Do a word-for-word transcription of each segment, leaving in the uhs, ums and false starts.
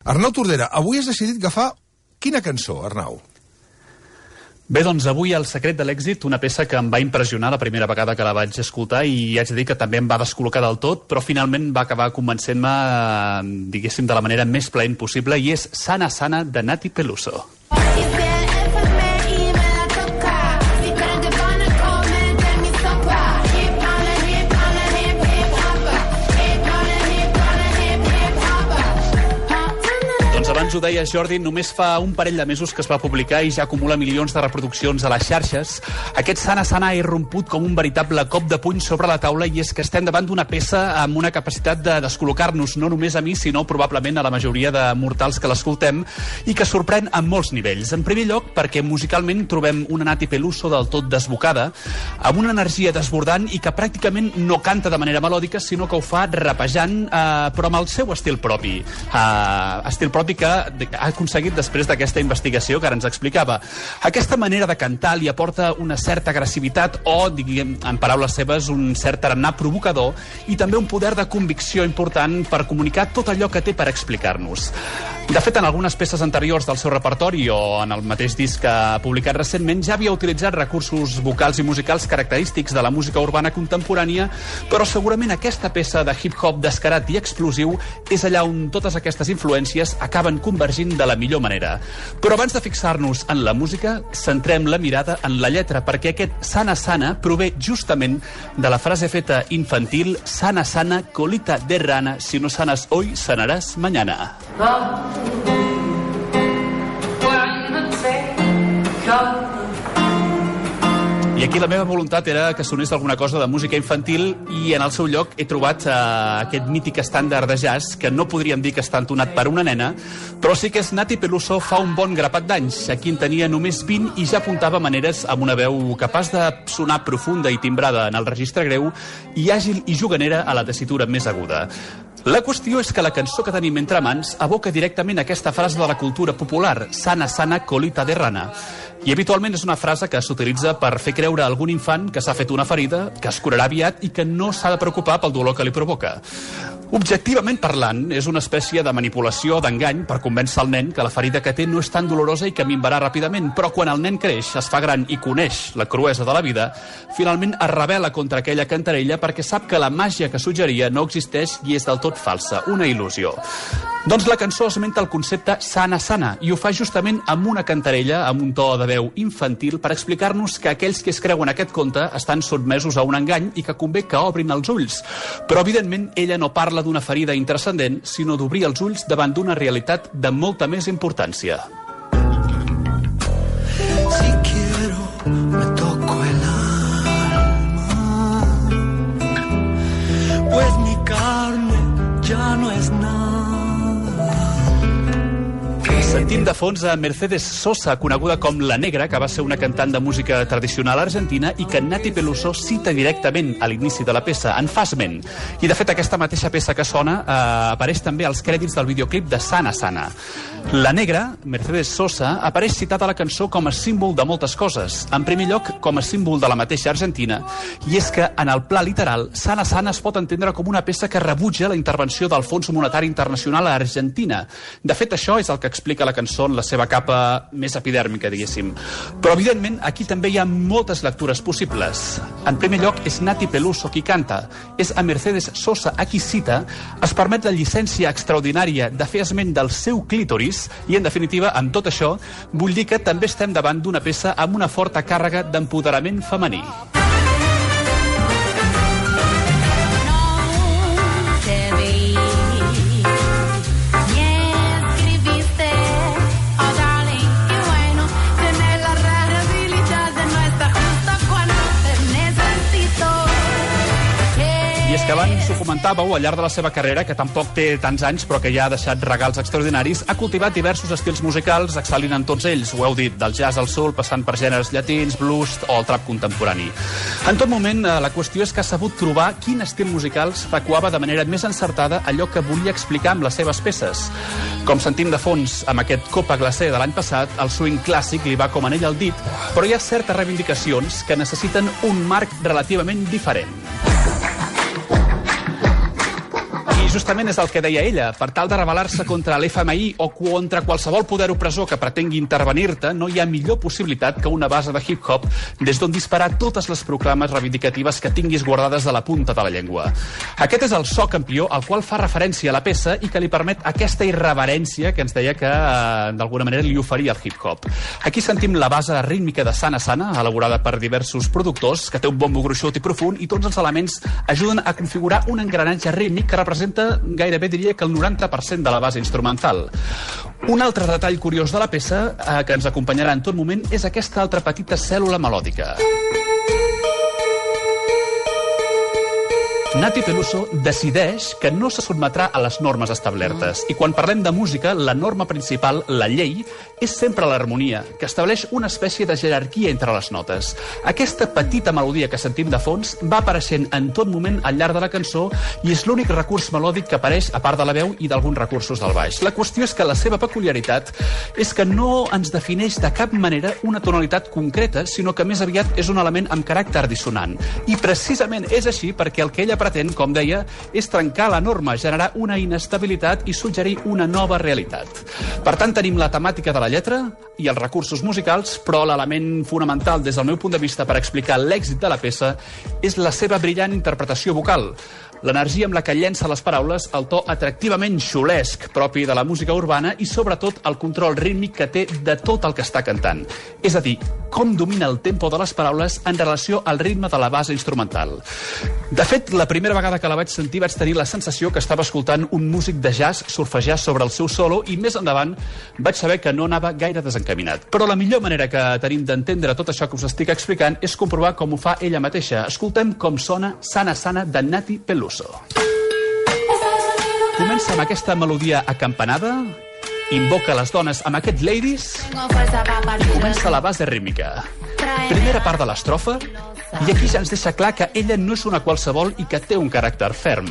Arnau Tordera, avui has decidit agafar quina cançó, Arnau? Bé, doncs avui El secret de l'èxit, una peça que em va impressionar la primera vegada que la vaig escoltar i haig de dir que també em va descol·locar del tot, però finalment va acabar convencent-me, diguéssim, de la manera més plaent possible, i és Sana Sana, de Nati Peluso. Abans ho deia Jordi, només fa un parell de mesos que es va publicar i ja acumula milions de reproduccions a les xarxes. Aquest Sana Sana ha irromput com un veritable cop de puny sobre la taula, i és que estem davant d'una peça amb una capacitat de descol·locar-nos, no només a mi, sinó probablement a la majoria de mortals que l'escoltem, i que sorprèn en molts nivells. En primer lloc, perquè musicalment trobem una Nati Peluso del tot desbocada, amb una energia desbordant i que pràcticament no canta de manera melòdica, sinó que ho fa rapejant, eh, però amb el seu estil propi. Eh, estil propi que ha aconseguit després d'aquesta investigació que ara ens explicava. Aquesta manera de cantar li aporta una certa agressivitat o, diguem, en paraules seves, un cert tarannà provocador i també un poder de convicció important per comunicar tot allò que té per explicar-nos. De fet, en algunes peces anteriors del seu repertori o en el mateix disc que ha publicat recentment ja havia utilitzat recursos vocals i musicals característics de la música urbana contemporània, però segurament aquesta peça de hip-hop descarat i explosiu és allà on totes aquestes influències acaben convergint de la millor manera. Però abans de fixar-nos en la música, centrem la mirada en la lletra, perquè aquest Sana Sana prové justament de la frase feta infantil Sana Sana, colita de rana, si no sanas hoy, sanarás mañana. I aquí la meva voluntat era que sonés alguna cosa de música infantil i en el seu lloc he trobat eh, aquest mític estàndard de jazz que no podríem dir que està entonat per una nena, però sí que és Nati Peluso fa un bon grapat d'anys. Aquí en tenia només vint i ja apuntava maneres amb una veu capaç de sonar profunda i timbrada en el registre greu i àgil i juganera a la tessitura més aguda. La qüestió és que la cançó que tenim entre mans aboca directament aquesta frase de la cultura popular, Sana Sana, colita de rana. I habitualment és una frase que s'utilitza per fer creure a algun infant que s'ha fet una ferida, que es curarà aviat i que no s'ha de preocupar pel dolor que li provoca. Objectivament parlant, és una espècie de manipulació, d'engany, per convèncer el nen que la ferida que té no és tan dolorosa i que minvarà ràpidament, però quan el nen creix, es fa gran i coneix la cruesa de la vida, finalment es rebel·la contra aquella cantarella perquè sap que la màgia que suggeria no existeix i és del tot falsa, una il·lusió. Doncs la cançó esmenta el concepte Sana Sana i ho fa justament amb una cantarella, amb un to de veu infantil, per explicar-nos que aquells que es creuen aquest conte estan sotmesos a un engany i que convé que obrin els ulls. Però, evidentment, ella no parla d'una ferida intrascendent, sinó d'obrir els ulls davant d'una realitat de molta més importància. Si quiero, me toco el alma, pues mi carne ya no es nada. Sentim de fons a Mercedes Sosa, coneguda com La Negra, que va ser una cantant de música tradicional argentina i que Nati Peluso cita directament a l'inici de la peça, en fa esment. I, de fet, aquesta mateixa peça que sona eh, apareix també als crèdits del videoclip de Sana Sana. La Negra, Mercedes Sosa, apareix citada a la cançó com a símbol de moltes coses. En primer lloc, com a símbol de la mateixa Argentina, i és que, en el pla literal, Sana Sana es pot entendre com una peça que rebutja la intervenció del Fons Monetari Internacional a Argentina. De fet, això és el que explica la cançó en la seva capa més epidèrmica, diguéssim. Però, evidentment, aquí també hi ha moltes lectures possibles. En primer lloc, és Nati Peluso qui canta. És a Mercedes Sosa a qui cita. Es permet la llicència extraordinària de fer esment del seu clítoris i, en definitiva, amb tot això, vull dir que també estem davant d'una peça amb una forta càrrega d'empoderament femení. I és que abans ho comentàveu, al llarg de la seva carrera, que tampoc té tants anys, però que ja ha deixat regals extraordinaris, ha cultivat diversos estils musicals, excel·lint en tots ells, ho heu dit, del jazz al soul, passant per gèneres llatins, blues o el trap contemporani. En tot moment, la qüestió és que ha sabut trobar quin estil musical s'adequava de manera més encertada allò que volia explicar amb les seves peces. Com sentim de fons amb aquest Copa Glacé de l'any passat, el swing clàssic li va com anell al dit, però hi ha certes reivindicacions que necessiten un marc relativament diferent. justament és el que deia ella. Per tal de rebel·lar-se contra l'F M I o contra qualsevol poder opressor que pretengui intervenir-te, no hi ha millor possibilitat que una base de hip-hop des d'on disparar totes les proclames reivindicatives que tinguis guardades de la punta de la llengua. Aquest és el so campió al qual fa referència a la peça i que li permet aquesta irreverència que ens deia que eh, d'alguna manera li oferia el hip-hop. Aquí sentim la base rítmica de Sana Sana, elaborada per diversos productors, que té un bombo gruixut i profund, i tots els elements ajuden a configurar un engranatge rítmic que representa gairebé diria que el noranta per cent de la base instrumental. Un altre detall curiós de la peça eh, que ens acompanyarà en tot moment és aquesta altra petita cèl·lula melòdica. Nati Peluso decideix que no se sotmetrà a les normes establertes. I quan parlem de música, la norma principal, la llei, és sempre l'harmonia, que estableix una espècie de jerarquia entre les notes. Aquesta petita melodia que sentim de fons va apareixent en tot moment al llarg de la cançó i és l'únic recurs melòdic que apareix a part de la veu i d'alguns recursos del baix. La qüestió és que la seva peculiaritat és que no ens defineix de cap manera una tonalitat concreta, sinó que més aviat és un element amb caràcter dissonant. I precisament és així perquè el que ella pretén, com deia, és trencar la norma, generar una inestabilitat i suggerir una nova realitat. Per tant, tenim la temàtica de la lletra i els recursos musicals, però l'element fonamental des del meu punt de vista per explicar l'èxit de la peça és la seva brillant interpretació vocal. L'energia amb la que llença les paraules, el to atractivament xulesc propi de la música urbana i, sobretot, el control rítmic que té de tot el que està cantant. És a dir, com domina el tempo de les paraules en relació al ritme de la base instrumental. De fet, la primera vegada que la vaig sentir vaig tenir la sensació que estava escoltant un músic de jazz surfejar sobre el seu solo i més endavant vaig saber que no anava gaire desencaminat. Però la millor manera que tenim d'entendre tot això que us estic explicant és comprovar com ho fa ella mateixa. Escoltem com sona Sana Sana de Nati Peluso. Comença amb aquesta melodia acampanada, invoca les dones amb aquest Ladies i comença la base rítmica. Primera part de l'estrofa, i aquí ja ens deixa clar que ella no és una qualsevol i que té un caràcter ferm.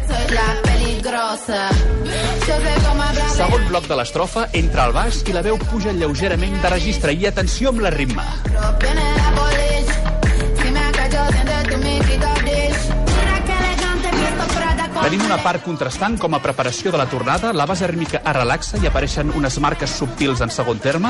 Segon bloc de l'estrofa, entra al baix i la veu puja lleugerament de registre. I atenció amb la ritme. Tenim una part contrastant com a preparació de la tornada, la base rítmica es relaxa i apareixen unes marques subtils en segon terme.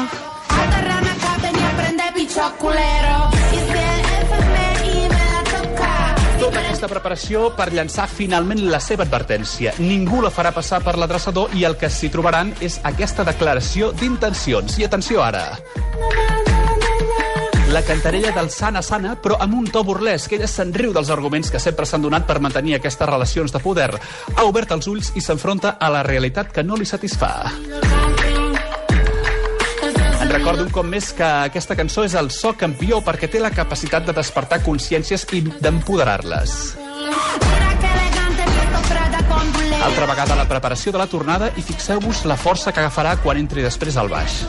Tota aquesta preparació per llançar finalment la seva advertència. Ningú la farà passar per l'adreçador i el que s'hi trobaran és aquesta declaració d'intencions. I atenció ara. La cantarella del Sana Sana, però amb un to burlesc. Ella se'n riu dels arguments que sempre s'han donat per mantenir aquestes relacions de poder. Ha obert els ulls i s'enfronta a la realitat que no li satisfà. En recordo un cop més que aquesta cançó és el so campió perquè té la capacitat de despertar consciències i d'empoderar-les. Altra vegada la preparació de la tornada i fixeu-vos la força que agafarà quan entri després al baix.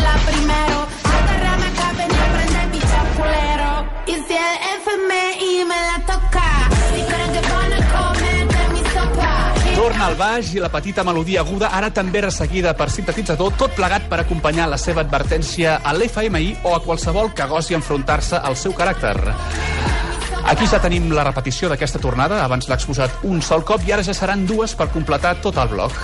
Torna al baix i la petita melodia aguda, ara també resseguida per sintetitzador, tot plegat per acompanyar la seva advertència a l'F M I o a qualsevol que gosi enfrontar-se al seu caràcter. Aquí ja tenim la repetició d'aquesta tornada, abans l'ha exposat un sol cop i ara ja seran dues per completar tot el bloc.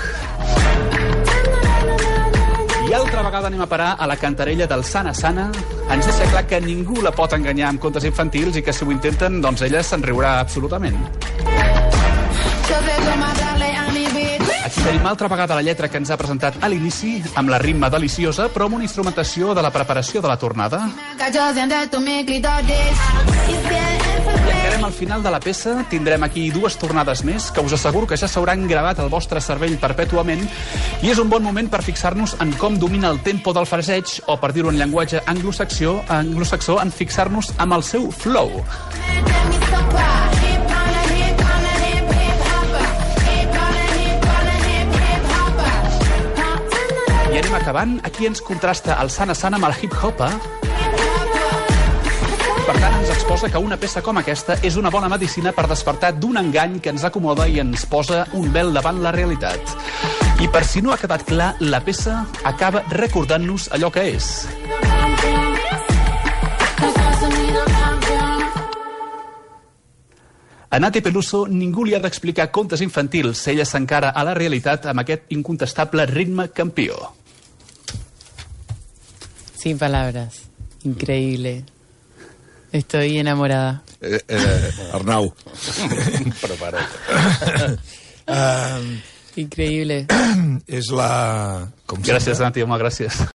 I altra vegada anem a parar a la cantarella del Sana Sana. Ens deixa clar que ningú la pot enganyar amb contes infantils i que si ho intenten, doncs ella se'n riurà absolutament. Aquí tenim altra vegada la lletra que ens ha presentat a l'inici, amb la ritme deliciosa, però amb una instrumentació de la preparació de la tornada. I encarem al final de la peça, tindrem aquí dues tornades més, que us asseguro que ja s'hauran gravat al vostre cervell perpètuament, i és un bon moment per fixar-nos en com domina el tempo del fraseig, o per dir-ho en llenguatge anglosaxó, anglosaxó en fixar-nos amb el seu flow. I anem acabant. Aquí ens contrasta el Sana Sana amb el hip-hop. Per tant, ens exposa que una peça com aquesta és una bona medicina per despertar d'un engany que ens acomoda i ens posa un vel davant la realitat. I per si no ha quedat clar, la peça acaba recordant-nos allò que és. A Nati Peluso ningú li ha d'explicar contes infantils. Ella s'encara a la realitat amb aquest incontestable ritme campió. Sin palabras. Increíble. Estoy enamorada. Eh, eh, Arnau. Prepara't. uh, Increíble. És la... Com Gràcies, sempre. Nati, home, gràcies.